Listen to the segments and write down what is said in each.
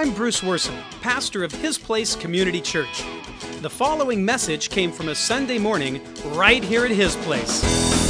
I'm Bruce Worson, pastor of His Place Community Church. The following message came from a Sunday morning right here at His Place.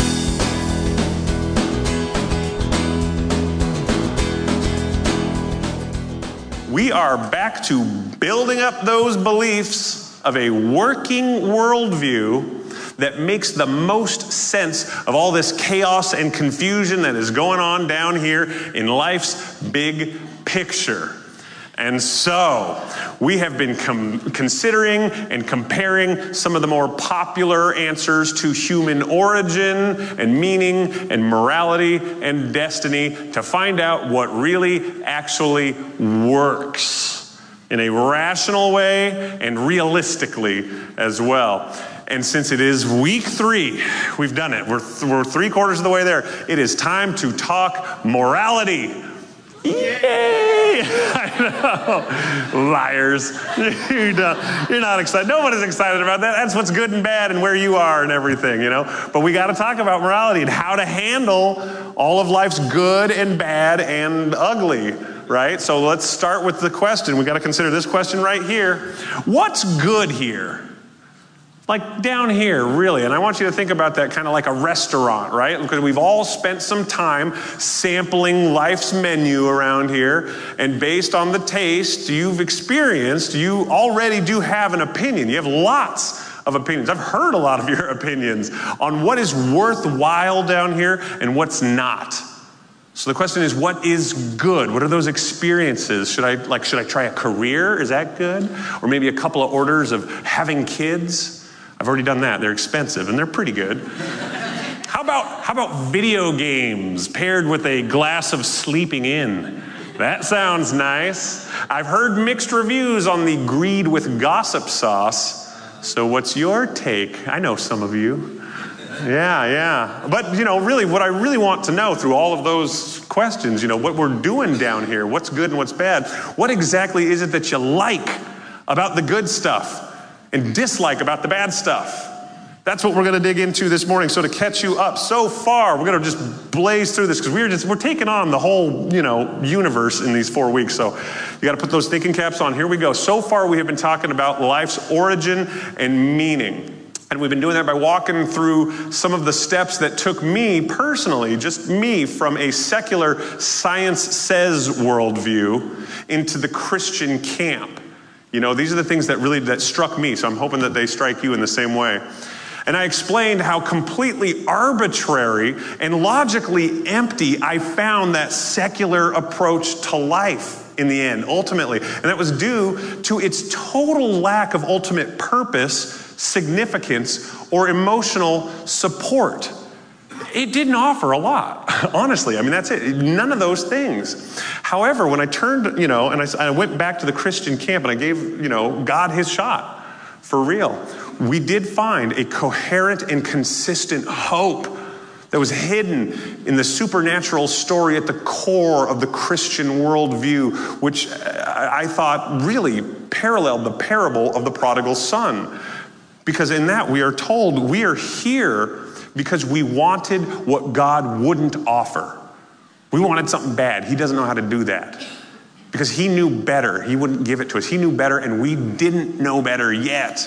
We are back to building up those beliefs of a working worldview that makes the most sense of all this chaos and confusion that is going on down here in life's big picture. And so, we have been considering and comparing some of the more popular answers to human origin and meaning and morality and destiny to find out what really actually works in a rational way and realistically as well. And since it is week 3, we've done it. We're 3/4 of the way there. It is time to talk morality. Yay! I know. Liars. You're not excited. Nobody's excited about that. That's what's good and bad and where you are and everything, you know. But we got to talk about morality and how to handle all of life's good and bad and ugly, right? So let's start with the question. We got to consider this question right here. What's good here? Like down here, really. And I want you to think about that kind of like a restaurant, right? Because we've all spent some time sampling life's menu around here. And based on the taste you've experienced, you already do have an opinion. You have lots of opinions. I've heard a lot of your opinions on what is worthwhile down here and what's not. So the question is, what is good? What are those experiences? Should I try a career? Is that good? Or maybe a couple of orders of having kids? I've already done that. They're expensive and they're pretty good. How about video games paired with a glass of sleeping in? That sounds nice. I've heard mixed reviews on the greed with gossip sauce. So what's your take? I know some of you. Yeah. But, really, what I really want to know through all of those questions, what we're doing down here, what's good and what's bad, what exactly is it that you like about the good stuff and dislike about the bad stuff? That's what we're going to dig into this morning. So to catch you up, so far, we're going to just blaze through this because we're taking on the whole, universe in these 4 weeks. So you got to put those thinking caps on. Here we go. So far, we have been talking about life's origin and meaning. And we've been doing that by walking through some of the steps that took me personally, just me, from a secular science says worldview into the Christian camp. These are the things that struck me, so I'm hoping that they strike you in the same way. And I explained how completely arbitrary and logically empty I found that secular approach to life in the end, ultimately. And that was due to its total lack of ultimate purpose, significance, or emotional support. It didn't offer a lot, honestly. That's it. None of those things. However, when I turned, and I went back to the Christian camp and I gave, God his shot for real, we did find a coherent and consistent hope that was hidden in the supernatural story at the core of the Christian worldview, which I thought really paralleled the parable of the prodigal son. Because in that we are told we are here because we wanted what God wouldn't offer. We wanted something bad. He doesn't know how to do that. Because he knew better. He wouldn't give it to us. He knew better and we didn't know better yet.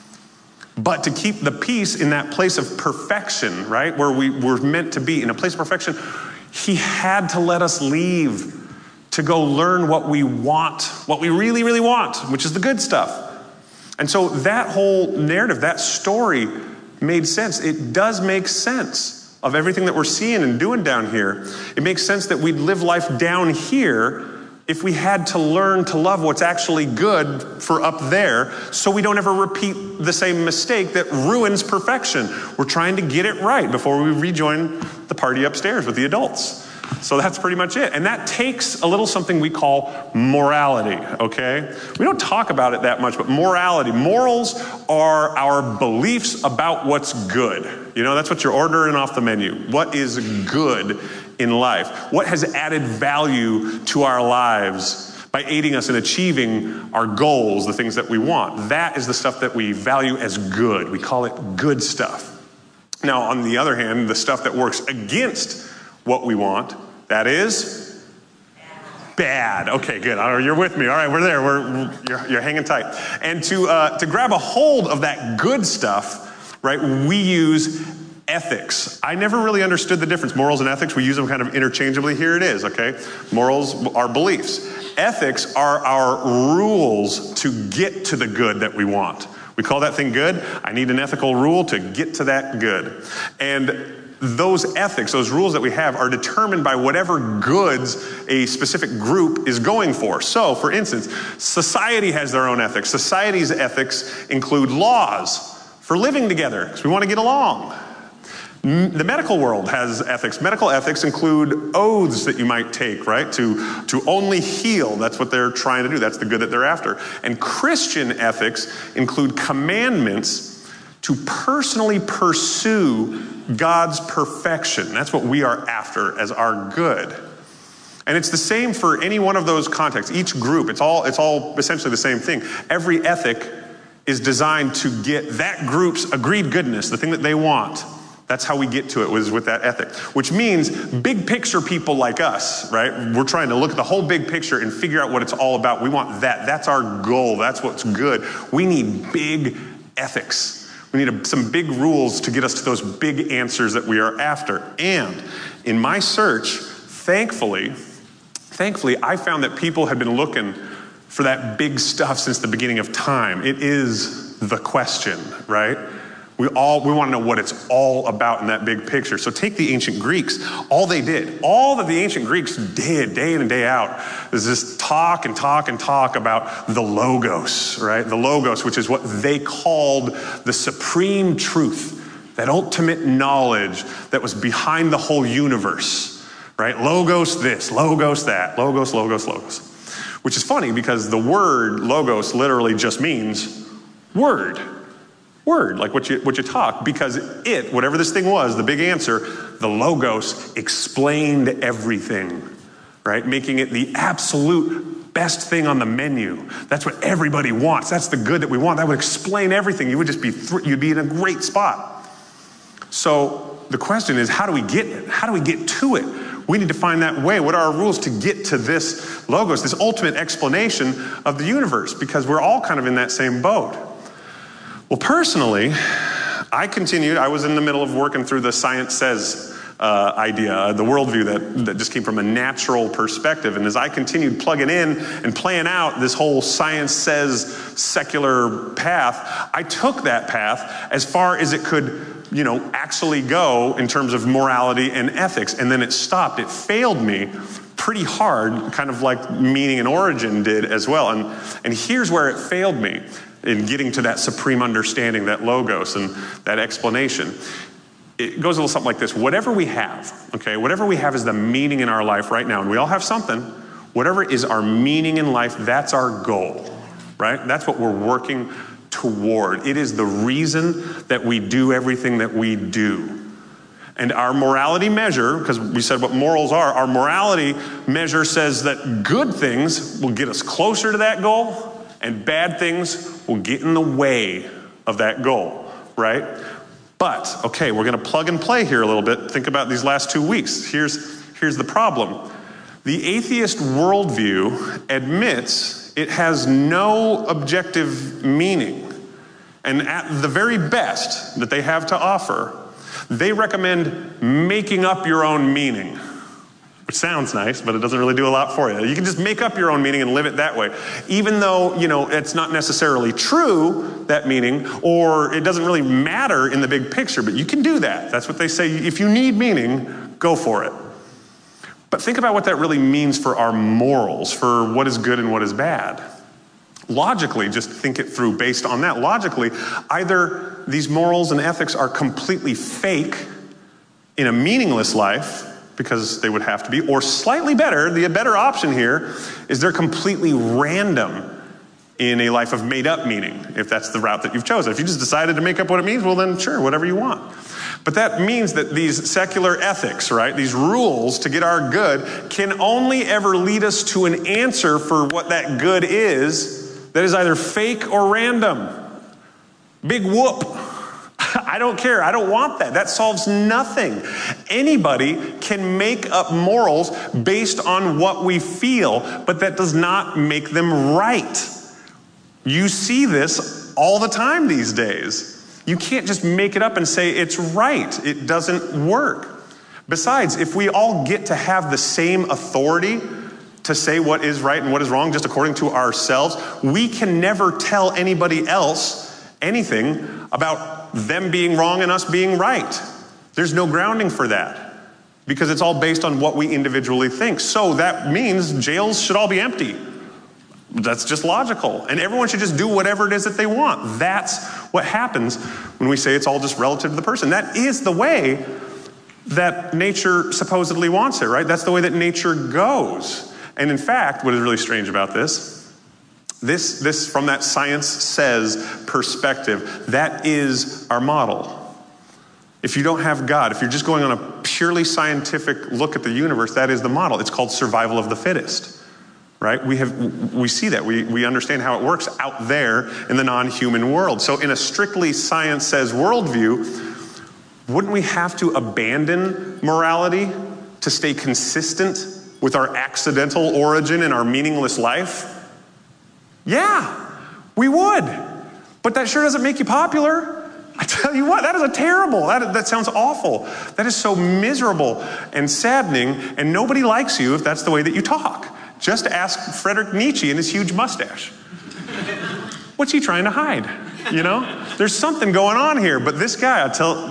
But to keep the peace in that place of perfection, right, where we were meant to be, in a place of perfection, he had to let us leave to go learn what we want, what we really, really want, which is the good stuff. And so that whole narrative, that story made sense. It does make sense of everything that we're seeing and doing down here. It makes sense that we'd live life down here if we had to learn to love what's actually good for up there so we don't ever repeat the same mistake that ruins perfection. We're trying to get it right before we rejoin the party upstairs with the adults. So that's pretty much it. And that takes a little something we call morality, okay? We don't talk about it that much, but morality. Morals are our beliefs about what's good. That's what you're ordering off the menu. What is good in life? What has added value to our lives by aiding us in achieving our goals, the things that we want? That is the stuff that we value as good. We call it good stuff. Now, on the other hand, the stuff that works against what we want, that is bad. Okay, good. You're with me. All right, we're there. You're hanging tight. And to grab a hold of that good stuff, right, we use ethics. I never really understood the difference. Morals and ethics, we use them kind of interchangeably. Here it is, okay? Morals are beliefs. Ethics are our rules to get to the good that we want. We call that thing good. I need an ethical rule to get to that good. And those ethics, those rules that we have, are determined by whatever goods a specific group is going for. So, for instance, society has their own ethics. Society's ethics include laws for living together, because we want to get along. The medical world has ethics. Medical ethics include oaths that you might take, right? To only heal. That's what they're trying to do. That's the good that they're after. And Christian ethics include commandments to personally pursue God's perfection. That's what we are after as our good. And it's the same for any one of those contexts. Each group, it's all essentially the same thing. Every ethic is designed to get that group's agreed goodness, the thing that they want. That's how we get to it, was with that ethic. Which means big picture people like us, right? We're trying to look at the whole big picture and figure out what it's all about. We want that. That's our goal. That's what's good. We need big ethics. We need some big rules to get us to those big answers that we are after. And in my search, thankfully, I found that people had been looking for that big stuff since the beginning of time. It is the question, right? We want to know what it's all about in that big picture. So take the ancient Greeks. All that the ancient Greeks did day in and day out is just talk about the Logos, right? The Logos, which is what they called the supreme truth, that ultimate knowledge that was behind the whole universe, right? Logos this, Logos that, Logos. Which is funny because the word Logos literally just means word, like what you talk, because whatever this thing was, the big answer, the Logos explained everything, right? Making it the absolute best thing on the menu. That's what everybody wants. That's the good that we want. That would explain everything. You would just you'd be in a great spot. So the question is, how do we get it? How do we get to it? We need to find that way. What are our rules to get to this Logos, this ultimate explanation of the universe? Because we're all kind of in that same boat. Well, personally, I was in the middle of working through the science says idea, the worldview that just came from a natural perspective. And as I continued plugging in and playing out this whole science says secular path, I took that path as far as it could, actually go in terms of morality and ethics. And then it stopped. It failed me pretty hard, kind of like Meaning and Origin did as well. And here's where it failed me in getting to that supreme understanding, that Logos and that explanation. It goes a little something like this. Whatever we have is the meaning in our life right now, and we all have something. Whatever is our meaning in life, that's our goal, right? That's what we're working toward. It is the reason that we do everything that we do. And our morality measure, because we said what morals are, our morality measure says that good things will get us closer to that goal, and bad things will get in the way of that goal, right? But, okay, we're going to plug and play here a little bit. Think about these last 2 weeks. Here's the problem. The atheist worldview admits it has no objective meaning. And at the very best that they have to offer, they recommend making up your own meaning. Which sounds nice, but it doesn't really do a lot for you. You can just make up your own meaning and live it that way. Even though, it's not necessarily true, that meaning, or it doesn't really matter in the big picture, but you can do that. That's what they say. If you need meaning, go for it. But think about what that really means for our morals, for what is good and what is bad. Logically, just think it through based on that. Logically, either these morals and ethics are completely fake in a meaningless life, because they would have to be, or slightly better, the better option here is they're completely random in a life of made-up meaning, if that's the route that you've chosen. If you just decided to make up what it means, well then sure, whatever you want. But that means that these secular ethics, right, these rules to get our good, can only ever lead us to an answer for what that good is that is either fake or random. Big whoop. I don't care. I don't want that. That solves nothing. Anybody can make up morals based on what we feel, but that does not make them right. You see this all the time these days. You can't just make it up and say it's right. It doesn't work. Besides, if we all get to have the same authority to say what is right and what is wrong just according to ourselves, we can never tell anybody else anything about them being wrong and us being right. There's no grounding for that because it's all based on what we individually think. So that means jails should all be empty. That's just logical. And everyone should just do whatever it is that they want. That's what happens when we say it's all just relative to the person. That is the way that nature supposedly wants it, right? That's the way that nature goes. And in fact, what is really strange about this from that science says perspective, that is our model. If you don't have God, if you're just going on a purely scientific look at the universe, that is the model. It's called survival of the fittest, right? We see that. We understand how it works out there in the non-human world. So in a strictly science says worldview, wouldn't we have to abandon morality to stay consistent with our accidental origin and our meaningless life? Yeah, we would. But that sure doesn't make you popular. I tell you what, that is a terrible, that sounds awful. That is so miserable and saddening, and nobody likes you if that's the way that you talk. Just ask Friedrich Nietzsche and his huge mustache. What's he trying to hide? You know? There's something going on here, but this guy,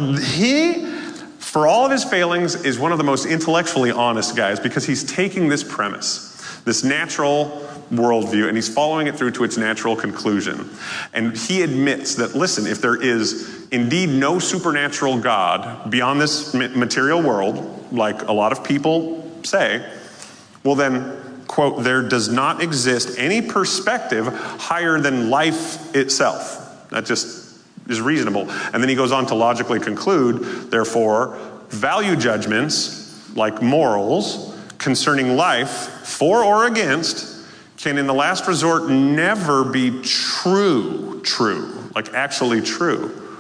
for all of his failings, is one of the most intellectually honest guys because he's taking this premise, this natural worldview, and he's following it through to its natural conclusion. And he admits that, listen, if there is indeed no supernatural God beyond this material world, like a lot of people say, well then, quote, there does not exist any perspective higher than life itself. That just is reasonable. And then he goes on to logically conclude, therefore, value judgments, like morals, concerning life, for or against, can in the last resort never be true, like actually true.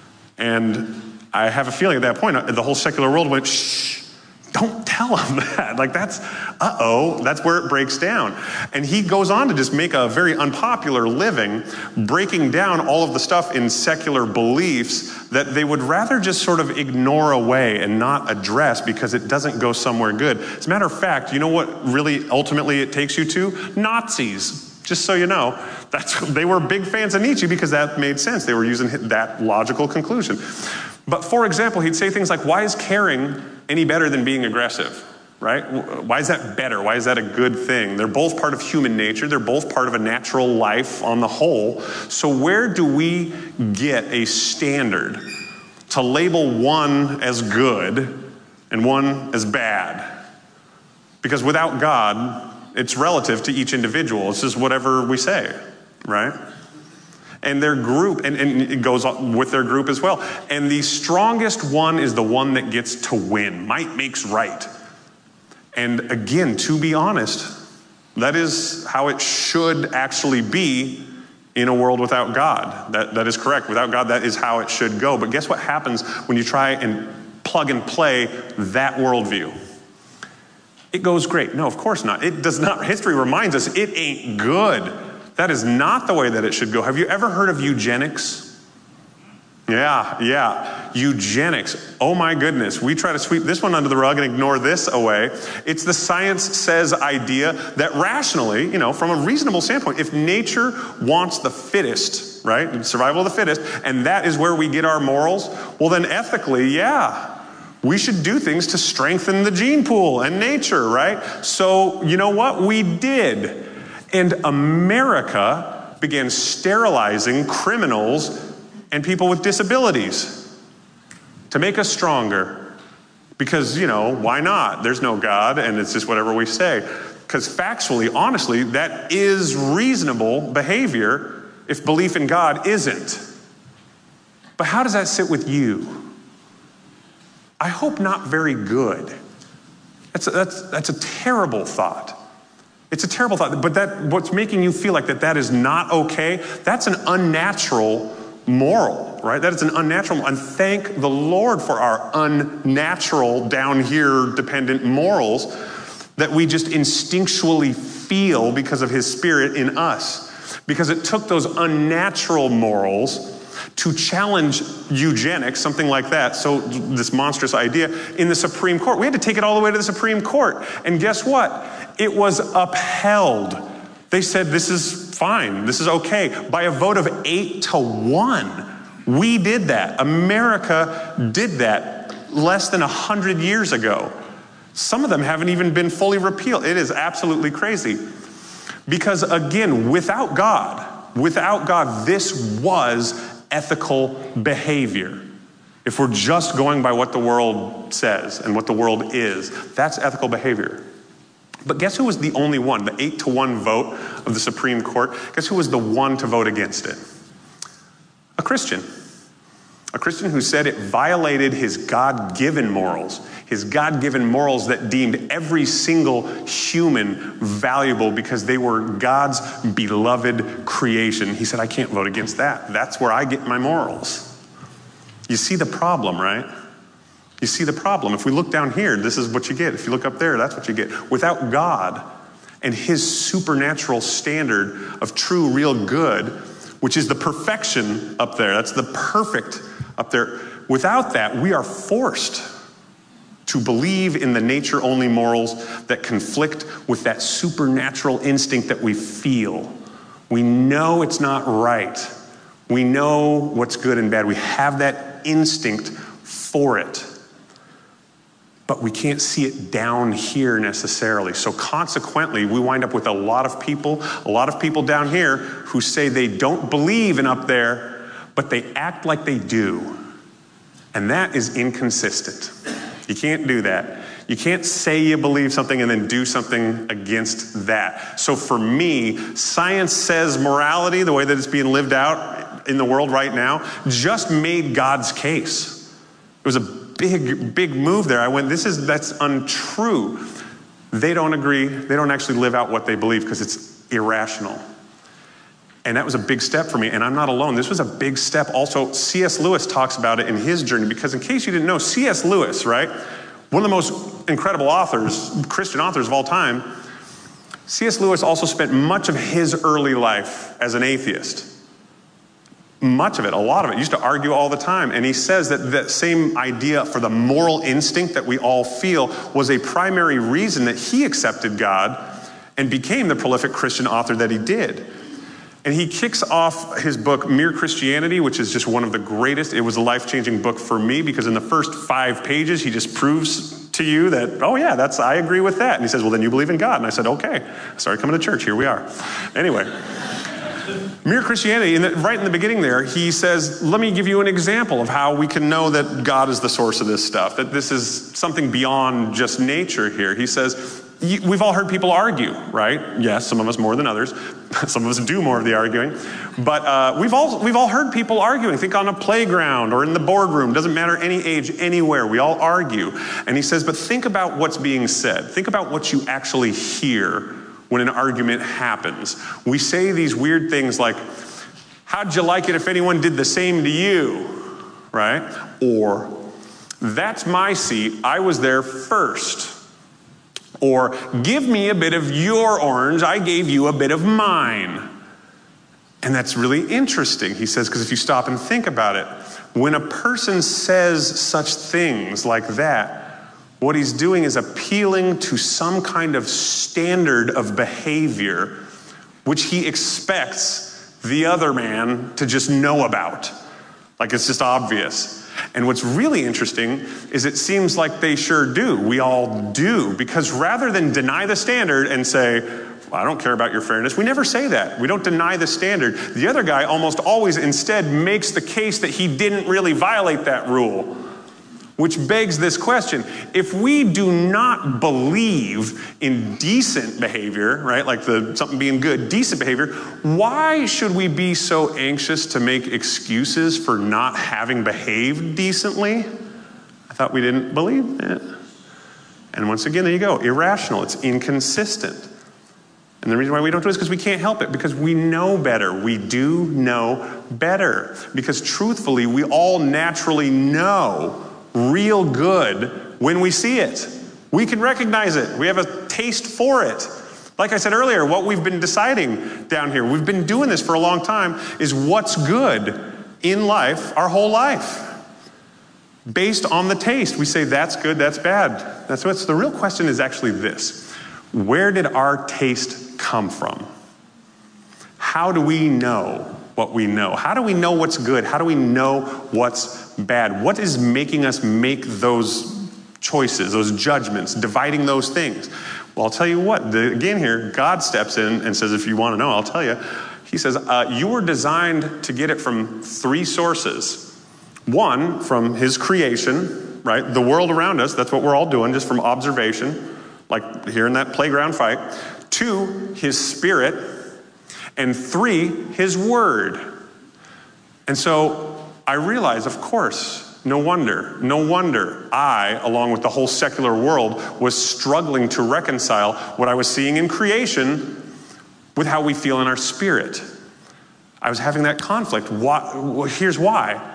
And I have a feeling at that point, the whole secular world went, shh, don't tell them that. Like that's where it breaks down. And he goes on to just make a very unpopular living, breaking down all of the stuff in secular beliefs that they would rather just sort of ignore away and not address because it doesn't go somewhere good. As a matter of fact, you know what really ultimately it takes you to? Nazis. Just so you know, they were big fans of Nietzsche because that made sense. They were using that logical conclusion. But for example, he'd say things like, why is caring any better than being aggressive, right? Why is that better? Why is that a good thing? They're both part of human nature. They're both part of a natural life on the whole. So where do we get a standard to label one as good and one as bad? Because without God, it's relative to each individual. It's just whatever we say, right? And their group, and it goes with their group as well. And the strongest one is the one that gets to win. Might makes right. And again, to be honest, that is how it should actually be in a world without God. That is correct. Without God, that is how it should go. But guess what happens when you try and plug and play that worldview? It goes great. No, of course not. It does not. History reminds us it ain't good. That is not the way that it should go. Have you ever heard of eugenics? Yeah. Eugenics. Oh my goodness. We try to sweep this one under the rug and ignore this away. It's the science says idea that rationally, from a reasonable standpoint, if nature wants the fittest, right? Survival of the fittest, and that is where we get our morals, well then ethically, we should do things to strengthen the gene pool and nature, right? So you know what? We did. And America began sterilizing criminals and people with disabilities to make us stronger. Because, why not? There's no God, and it's just whatever we say. Because factually, honestly, that is reasonable behavior if belief in God isn't. But how does that sit with you? I hope not very good. That's a terrible thought. It's a terrible thought, but what's making you feel like that is not okay, that's an unnatural moral, right? That is an unnatural, and thank the Lord for our unnatural, down here dependent morals that we just instinctually feel because of his Spirit in us. Because it took those unnatural morals to challenge eugenics, something like that, so this monstrous idea, in the Supreme Court. We had to take it all the way to the Supreme Court. And guess what? It was upheld. They said, this is fine, this is okay, by a vote of 8-1. We did that. America did that less than 100 years ago. Some of them haven't even been fully repealed. It is absolutely crazy. Because again, without God, this was ethical behavior. If we're just going by what the world says and what the world is, that's ethical behavior. But guess who was the only one, the 8-1 vote of the Supreme Court? Guess who was the one to vote against it? A Christian. A Christian who said it violated his God-given morals that deemed every single human valuable because they were God's beloved creation. He said, I can't vote against that. That's where I get my morals. You see the problem, right? You see the problem. If we look down here, this is what you get. If you look up there, that's what you get. Without God and his supernatural standard of true, real good, which is the perfection up there, that's the perfect up there. Without that, we are forced to believe in the nature-only morals that conflict with that supernatural instinct that we feel. We know it's not right. We know what's good and bad. We have that instinct for it. But we can't see it down here necessarily. So consequently, we wind up with a lot of people down here who say they don't believe in up there, but they act like they do. And that is inconsistent. You can't do that. You can't say you believe something and then do something against that. So for me, science says morality, the way that it's being lived out in the world right now, just made God's case. It was a big move there. I went, that's untrue. They don't agree. They don't actually live out what they believe because it's irrational. And that was a big step for me, and I'm not alone. This was a big step. Also, C.S. Lewis talks about it in his journey, because in case you didn't know, C.S. Lewis, right? One of the most incredible authors, Christian authors of all time. C.S. Lewis also spent much of his early life as an atheist. Much of it, a lot of it. He used to argue all the time. And he says that that same idea for the moral instinct that we all feel was a primary reason that he accepted God and became the prolific Christian author that he did. And he kicks off his book, Mere Christianity, which is just one of the greatest. It was a life-changing book for me because in the first 5 pages, he just proves to you that, oh yeah, I agree with that. And he says, well, then you believe in God. And I said, okay. I started coming to church. Here we are. Anyway, Mere Christianity, right in the beginning there, he says, let me give you an example of how we can know that God is the source of this stuff, that this is something beyond just nature here. He says, we've all heard people argue, right? Yes, some of us more than others. Some of us do more of the arguing. But we've all heard people arguing. Think on a playground or in the boardroom. Doesn't matter any age, anywhere. We all argue. And he says, but think about what's being said. Think about what you actually hear when an argument happens. We say these weird things like, how'd you like it if anyone did the same to you? Right? Or, that's my seat. I was there first. Or, give me a bit of your orange, I gave you a bit of mine. And that's really interesting, he says, because if you stop and think about it, when a person says such things like that, what he's doing is appealing to some kind of standard of behavior which he expects the other man to just know about. Like it's just obvious. And what's really interesting is it seems like they sure do. We all do. Because rather than deny the standard and say, well, I don't care about your fairness, we never say that. We don't deny the standard. The other guy almost always instead makes the case that he didn't really violate that rule. Which begs this question. If we do not believe in decent behavior, right, like something being good, decent behavior, why should we be so anxious to make excuses for not having behaved decently? I thought we didn't believe it. And once again, there you go, irrational, it's inconsistent. And the reason why we don't do it is because we can't help it, because we know better. We do know better. Because truthfully, we all naturally know real good when we see it. We can recognize it. We have a taste for it. Like I said earlier, what we've been deciding down here, we've been doing this for a long time, is what's good in life our whole life. Based on the taste, we say that's good, that's bad. That's what's the real question is actually this. Where did our taste come from? How do we know what we know? How do we know what's good? How do we know what's bad? What is making us make those choices, those judgments, dividing those things? Well, I'll tell you what, again here, God steps in and says, if you want to know, I'll tell you. He says, you were designed to get it from three sources. One, from his creation, right? The world around us, that's what we're all doing, just from observation, like here in that playground fight. Two, his spirit. And three, his word. And so I realize, of course, no wonder I, along with the whole secular world, was struggling to reconcile what I was seeing in creation with how we feel in our spirit. I was having that conflict. Here's why.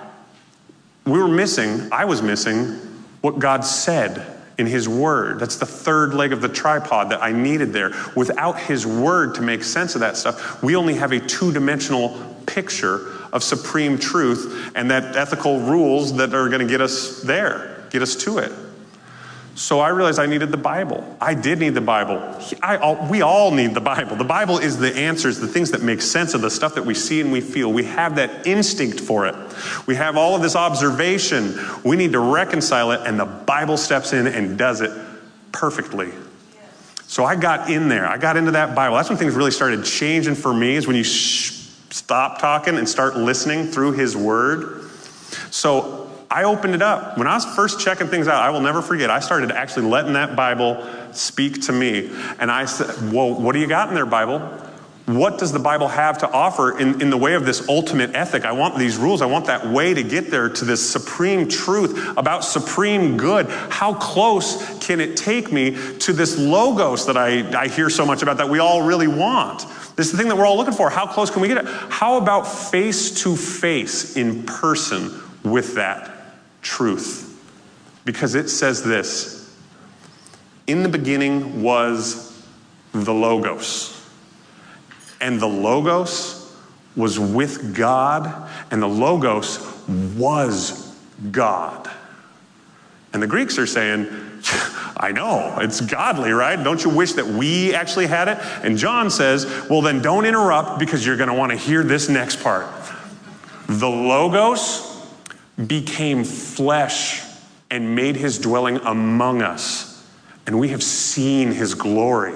I was missing what God said in his word. That's the third leg of the tripod that I needed there. Without his word to make sense of that stuff, we only have a two-dimensional picture of supreme truth and that ethical rules that are going to get us there, get us to it. So I realized I needed the Bible. I did need the Bible. We all need the Bible. The Bible is the answers, the things that make sense of the stuff that we see and we feel. We have that instinct for it. We have all of this observation. We need to reconcile it, and the Bible steps in and does it perfectly. So I got in there. I got into that Bible. That's when things really started changing for me, is when you stop talking and start listening through his word. So I opened it up. When I was first checking things out, I will never forget, I started actually letting that Bible speak to me. And I said, well, what do you got in there, Bible? What does the Bible have to offer in the way of this ultimate ethic? I want these rules. I want that way to get there to this supreme truth about supreme good. How close can it take me to this logos that I hear so much about that we all really want? This is the thing that we're all looking for. How close can we get it? How about face to face in person with that truth? Because it says this: in the beginning was the Logos, and the Logos was with God, and the Logos was God. And the Greeks are saying, I know, it's godly, right? Don't you wish that we actually had it? And John says, well, then don't interrupt, because you're going to want to hear this next part. The Logos became flesh and made his dwelling among us, and we have seen his glory.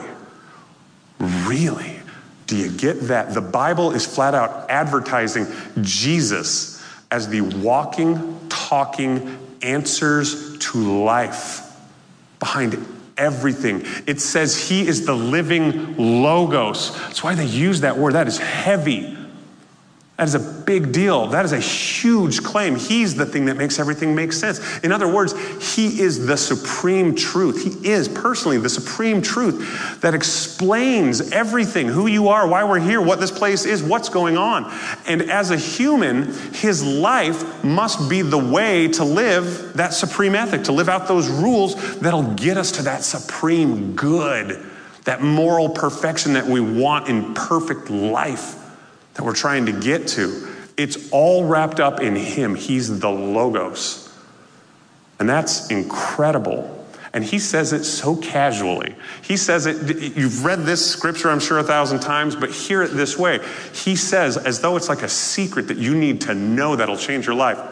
Really? Do you get that? The Bible is flat out advertising Jesus as the walking, talking answers to life behind everything. It says he is the living Logos. That's why they use that word. That is heavy. That is a big deal. That is a huge claim. He's the thing that makes everything make sense. In other words, he is the supreme truth. He is personally the supreme truth that explains everything, who you are, why we're here, what this place is, what's going on. And as a human, his life must be the way to live that supreme ethic, to live out those rules that'll get us to that supreme good, that moral perfection that we want in perfect life that we're trying to get to. It's all wrapped up in him. He's the Logos. And that's incredible. And he says it so casually. He says it, you've read this scripture, I'm sure, 1,000 times, but hear it this way. He says, as though it's like a secret that you need to know that'll change your life.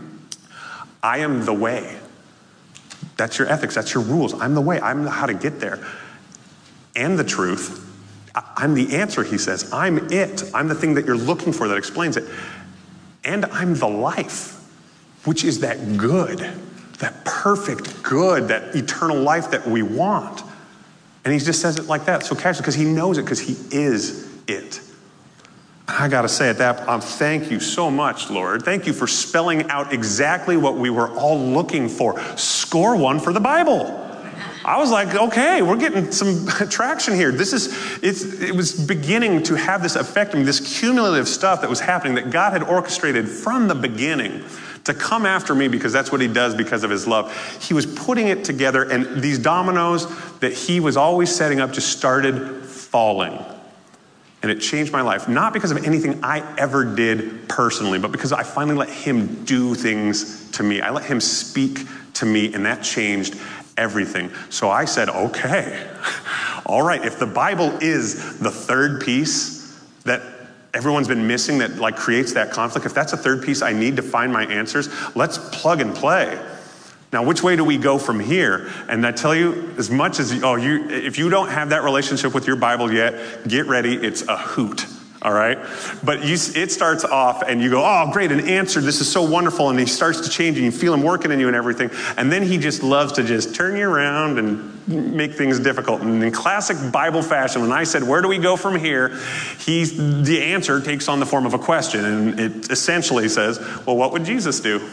I am the way. That's your ethics. That's your rules. I'm the way. I'm how to get there. And the truth. I'm the answer, he says. I'm it. I'm the thing that you're looking for that explains it. And I'm the life, which is that good, that perfect good, that eternal life that we want. And he just says it like that, so casually, because he knows it, because he is it. I got to say at that, thank you so much, Lord. Thank you for spelling out exactly what we were all looking for. Score one for the Bible. I was like, okay, we're getting some traction here. It was beginning to have this effect on me, this cumulative stuff that was happening that God had orchestrated from the beginning to come after me, because that's what he does because of his love. He was putting it together, and these dominoes that he was always setting up just started falling. And it changed my life, not because of anything I ever did personally, but because I finally let him do things to me. I let him speak to me, and that changed everything. So I said, okay, all right, if the Bible is the third piece that everyone's been missing that like creates that conflict, if that's a third piece I need to find my answers, let's plug and play. Now, which way do we go from here? And I tell you, as much as, if you don't have that relationship with your Bible yet, get ready, it's a hoot. All right? But it starts off and you go, oh, great, an answer. This is so wonderful. And he starts to change and you feel him working in you and everything. And then he just loves to just turn you around and make things difficult. And in classic Bible fashion, when I said, where do we go from here? The answer takes on the form of a question. And it essentially says, well, what would Jesus do?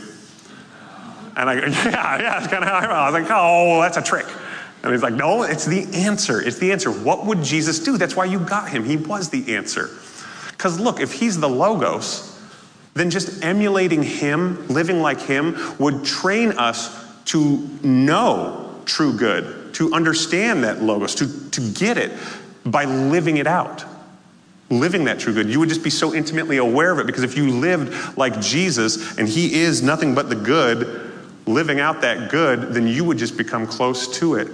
And it's kind of how I was like, oh, that's a trick. And he's like, no, it's the answer. It's the answer. What would Jesus do? That's why you got him. He was the answer. Because look, if he's the Logos, then just emulating him, living like him, would train us to know true good, to understand that Logos, to get it by living it out. Living that true good. You would just be so intimately aware of it, because if you lived like Jesus, and he is nothing but the good, living out that good, then you would just become close to it.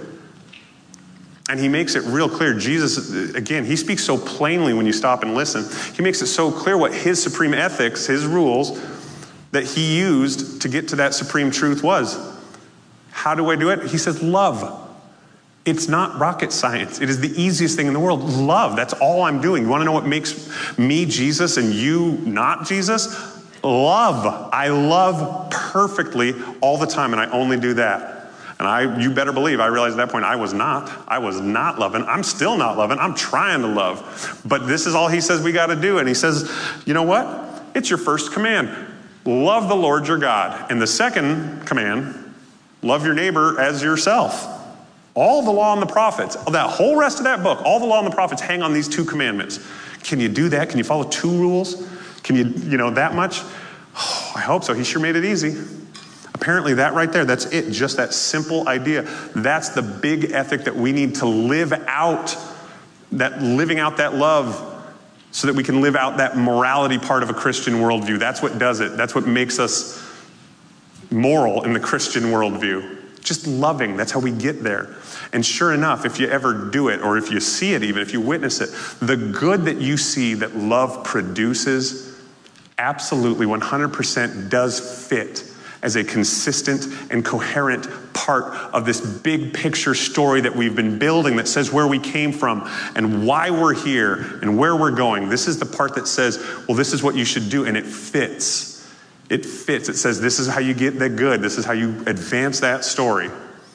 And he makes it real clear. Jesus, again, he speaks so plainly when you stop and listen. He makes it so clear what his supreme ethics, his rules, that he used to get to that supreme truth was. How do I do it? He says, love. It's not rocket science. It is the easiest thing in the world. Love. That's all I'm doing. You want to know what makes me Jesus and you not Jesus? Love. I love perfectly all the time, and I only do that. And you better believe, I realized at that point I was not loving. I'm still not loving. I'm trying to love. But this is all he says we got to do. And he says, you know what? It's your first command. Love the Lord your God. And the second command, love your neighbor as yourself. All the law and the prophets, that whole rest of that book, all the law and the prophets hang on these two commandments. Can you do that? Can you follow two rules? Can you that much? Oh, I hope so. He sure made it easy. Apparently that right there, that's it. Just that simple idea. That's the big ethic that we need to live out, living out that love so that we can live out that morality part of a Christian worldview. That's what does it. That's what makes us moral in the Christian worldview. Just loving. That's how we get there. And sure enough, if you ever do it, or if you see it even, if you witness it, the good that you see that love produces absolutely 100% does fit as a consistent and coherent part of this big picture story that we've been building that says where we came from and why we're here and where we're going. This is the part that says, well, this is what you should do, and it fits. It fits. It says this is how you get the good. This is how you advance that story.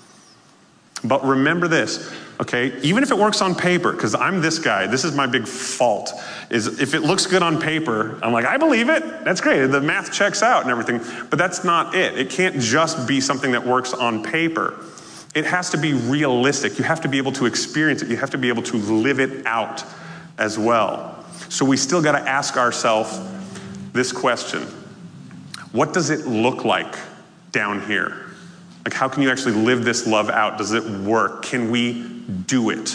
But remember this, okay? Even if it works on paper, because I'm this guy, this is my big fault, is if it looks good on paper, I'm like, I believe it. That's great. The math checks out and everything. But that's not it. It can't just be something that works on paper. It has to be realistic. You have to be able to experience it. You have to be able to live it out as well. So we still got to ask ourselves this question. What does it look like down here? Like, how can you actually live this love out? Does it work? Can we do it?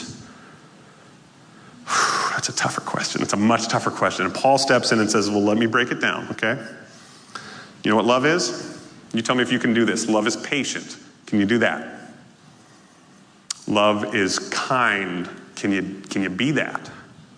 That's a tougher question. It's a much tougher question. And Paul steps in and says, well, let me break it down, okay? You know what love is? You tell me if you can do this. Love is patient. Can you do that? Love is kind. Can you be that?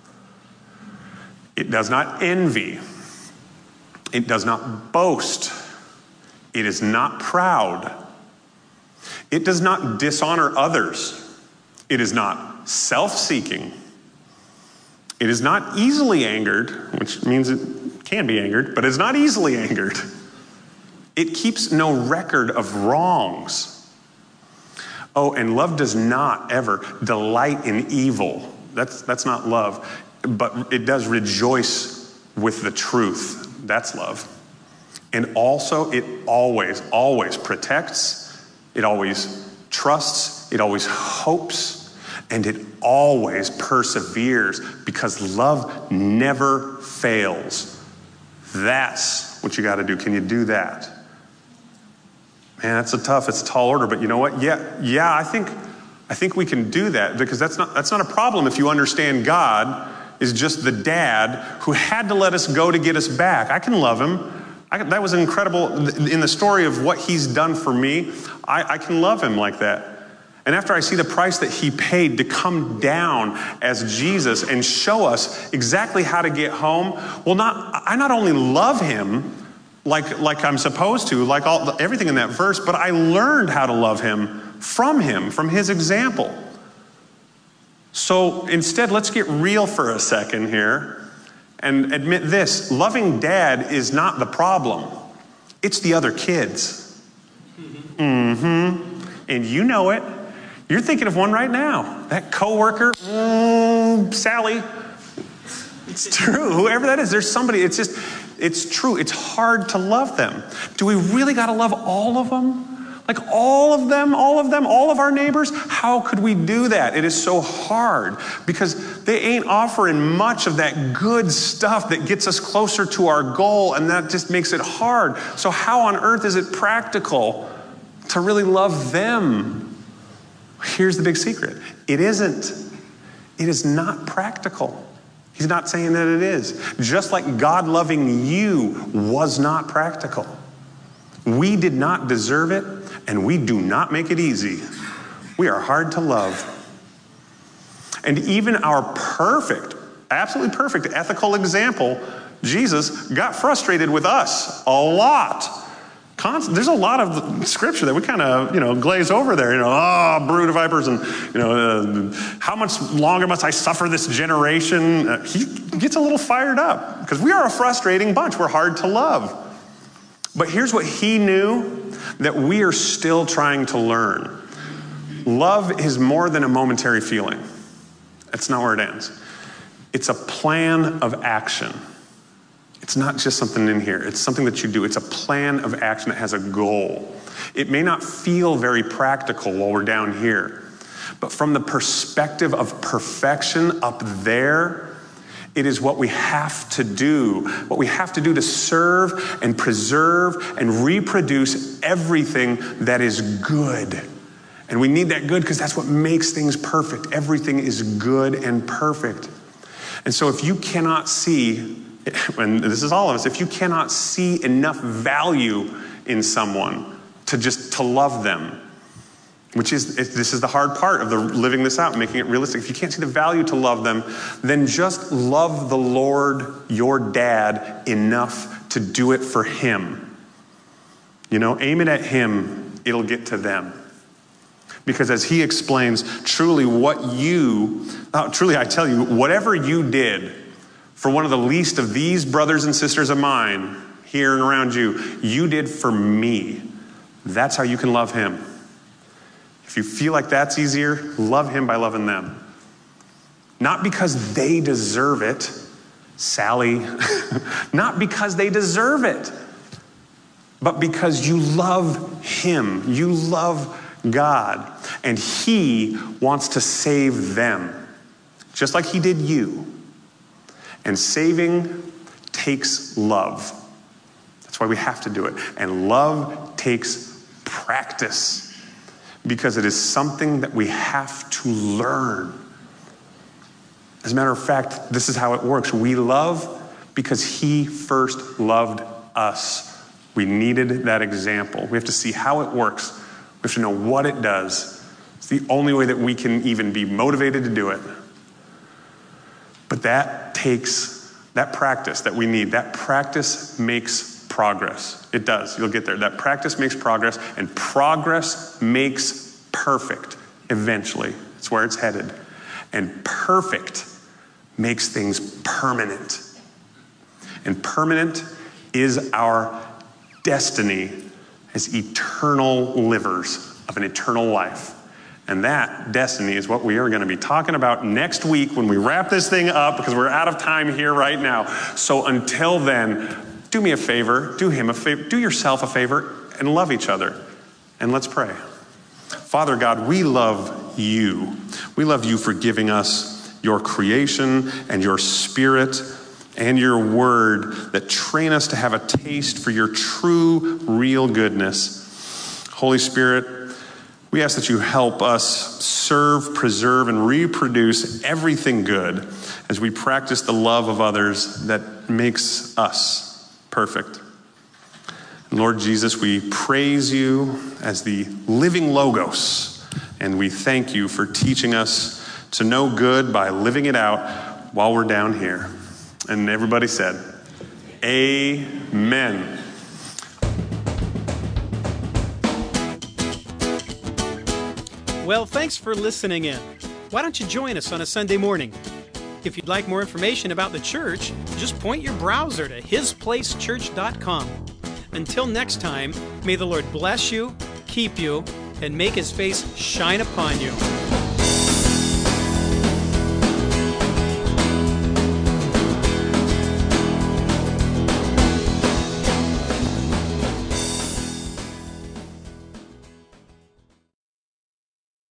It does not envy. It does not boast. It is not proud. It does not dishonor others. It is not self-seeking. It is not easily angered, which means it can be angered, but it's not easily angered. It keeps no record of wrongs. Oh, and love does not ever delight in evil. That's not love. But it does rejoice with the truth. That's love. And also, it always protects. It always trusts. it always hopes, and it always perseveres, because love never fails. That's what you got to do. Can you do that? Man, it's a tall order, but you know what? Yeah, I think we can do that, because that's not a problem if you understand God is just the dad who had to let us go to get us back. I can love him. That was incredible. In the story of what he's done for me, I can love him like that. And after I see the price that he paid to come down as Jesus and show us exactly how to get home, I not only love him like I'm supposed to, like everything in that verse, but I learned how to love him, from his example. So instead, let's get real for a second here and admit this. Loving dad is not the problem. It's the other kids. And you know it. You're thinking of one right now. That coworker, Sally. It's true. Whoever that is, there's somebody. It's true. It's hard to love them. Do we really got to love all of them? Like all of them, all of our neighbors? How could we do that? It is so hard, because they ain't offering much of that good stuff that gets us closer to our goal, and that just makes it hard. So how on earth is it practical to really love them? Here's the big secret. It isn't. It is not practical. He's not saying that it is. Just like God loving you was not practical. We did not deserve it, and we do not make it easy. We are hard to love. And even our perfect, absolutely perfect ethical example, Jesus, got frustrated with us a lot. There's a lot of scripture that we kind of, glaze over there. Brood of vipers, and, how much longer must I suffer this generation? He gets a little fired up, because we are a frustrating bunch. We're hard to love. But here's what he knew that we are still trying to learn. Love is more than a momentary feeling. That's not where it ends. It's a plan of action. It's not just something in here. It's something that you do. It's a plan of action that has a goal. It may not feel very practical while we're down here, but from the perspective of perfection up there, it is what we have to do. What we have to do to serve and preserve and reproduce everything that is good. And we need that good, because that's what makes things perfect. Everything is good and perfect. And so if you cannot see, and this is all of us, if you cannot see enough value in someone to love them, this is the hard part of living this out, making it realistic. If you can't see the value to love them, then just love the Lord, your dad, enough to do it for him. Aim it at him, it'll get to them. Because as he explains, truly I tell you, whatever you did for one of the least of these brothers and sisters of mine here and around you, you did for me. That's how you can love him. If you feel like that's easier, love him by loving them. Not because they deserve it, Sally. Not because they deserve it, but because you love him. You love God. And he wants to save them, just like he did you. And saving takes love. That's why we have to do it. And love takes practice, because it is something that we have to learn. As a matter of fact, this is how it works. We love because he first loved us. We needed that example. We have to see how it works. We have to know what it does. It's the only way that we can even be motivated to do it. But that takes that practice that we need. That practice makes progress. It does. You'll get there. That practice makes progress, and progress makes perfect eventually. It's where it's headed. And perfect makes things permanent. And permanent is our destiny as eternal livers of an eternal life. And that destiny is what we are going to be talking about next week when we wrap this thing up, because we're out of time here right now. So until then, do me a favor, do him a favor, do yourself a favor, and love each other. And let's pray. Father God, we love you. We love you for giving us your creation and your spirit and your word that train us to have a taste for your true, real goodness. Holy Spirit, we ask that you help us serve, preserve, and reproduce everything good as we practice the love of others that makes us perfect. And Lord Jesus, we praise you as the living Logos, and we thank you for teaching us to know good by living it out while we're down here. And everybody said, Amen. Well, thanks for listening in. Why don't you join us on a Sunday morning? If you'd like more information about the church, just point your browser to hisplacechurch.com. Until next time, may the Lord bless you, keep you, and make his face shine upon you.